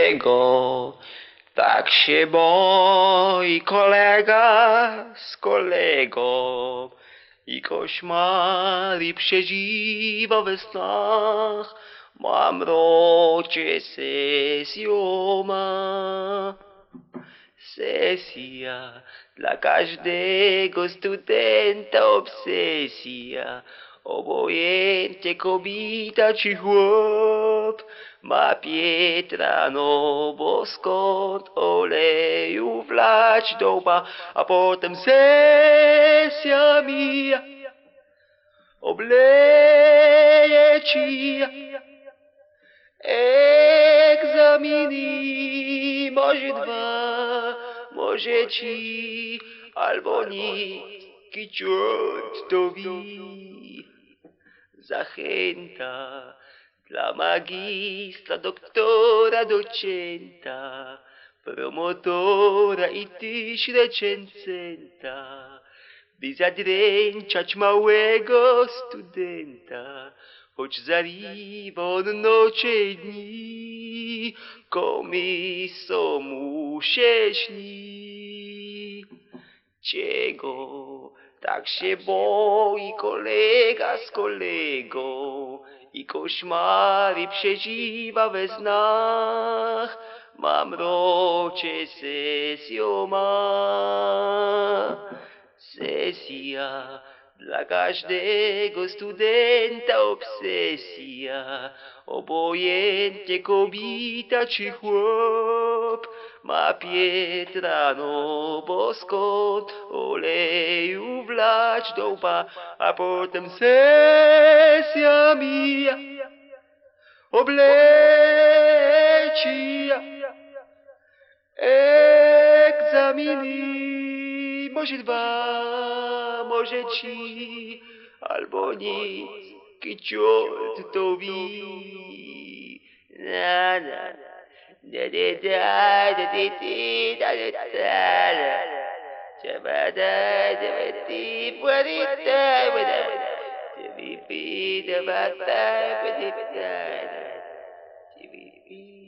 Czego tak się boi kolega z kolegą i koszmary przeżywa we snach? Mamrocie sesją ma. Sesja dla każdego studenta obsesja. Obojętnie kobieta czy chłop ma Pietra, no bo skąd oleju wlać do łba, a potem sesja mija, obleje cija. Egzaminy, może dwa, może trzy, albo nic, kiciot to wi. Zachęta dla magistra, doktora, docenta, promotora i tyś recenzenta, by zadręczać małego studenta, choć zariwa on nocze dni, komiso mu się śni. Czego tak się boi kolega z kolegą i koszmary przeżywa we snach? Mamrocie sesją ma. Sesja dla każdego studenta obsesja. Obojętnie kobieta czy chłop ma Pietra, no bo skąd oleju wlać do łba, a potem sesja mija, obleci egzaminy, może dwa, może trzy, albo nic, kiciot to wi. Na na da da da da da da da da. Chabada da ti puerita da. Tibi da bata da da. Tibi